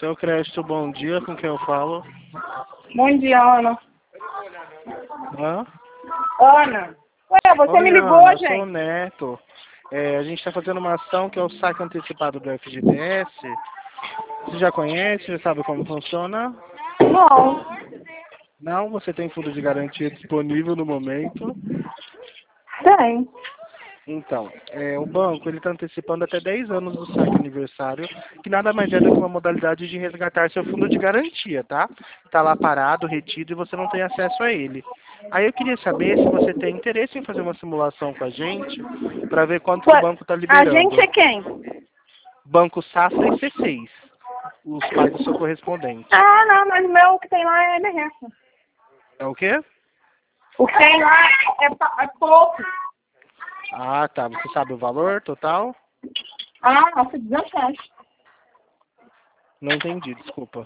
Seu Crédito, bom dia, com quem eu falo? Bom dia, Ana. Hã? Ana. Ué, você Oi, me ligou, Ana, eu sou o gente? Neto. A gente está fazendo uma ação que é o saque antecipado do FGTS. Você já conhece, já sabe como funciona? Não. Não, você tem fundo de garantia disponível no momento. Tem. Então, o banco ele está antecipando até 10 anos do saque aniversário, que nada mais é do que uma modalidade de resgatar seu fundo de garantia, tá? Está lá parado, retido e você não tem acesso a ele. Aí eu queria saber se você tem interesse em fazer uma simulação com a gente para ver quanto que o Ué, banco está a gente liberando. é quem? Banco Safra e C6, os pais do seu correspondente. Ah, não, mas o meu que tem lá é merreca. É o quê? O que tem lá é pouco. Ah, tá. Você sabe o valor total? Ah, nossa, 200 reais. Não entendi, desculpa.